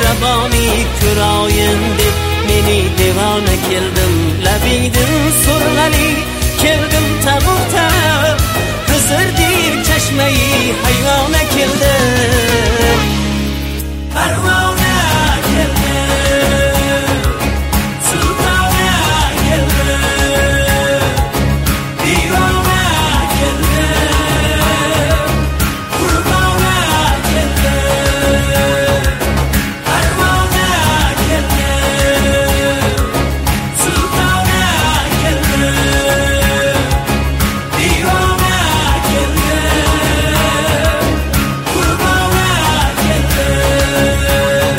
Rabboni ko'royin deb meni devona keldim. Labingdan so'rg'ali keldim tag'uta, Xizrdek chashmai hayvona keldim. Parvona keldim, sultona keldim, divona keldim, qurbona keldim. Parvona keldim, sultona keldim, divona keldim, qurbona keldim.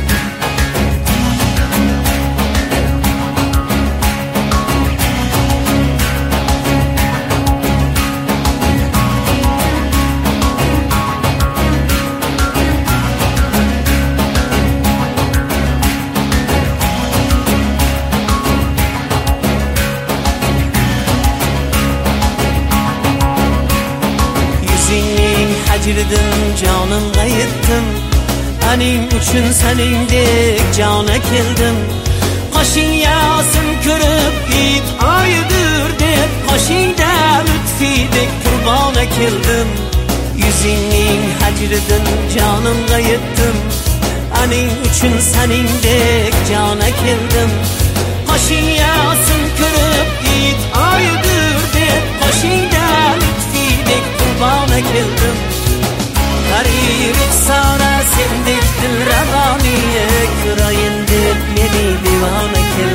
Yüzingning hajridan jonimga yetdim. Aning uchun seningdek jona keldim. Qoshing yasin ko'rib it oydir deb, qoshingda lutfidek qurbona keldim. Yüzingning hajridan jonimga yetdim. Aning uchun seningdek jona keldim. Qoshing yasin ko'rib it oydir deb, qoshingda lutfidek qurbona keldim. Garib sara sendek dil ravoniye ko'rayin deb meni devona keldim.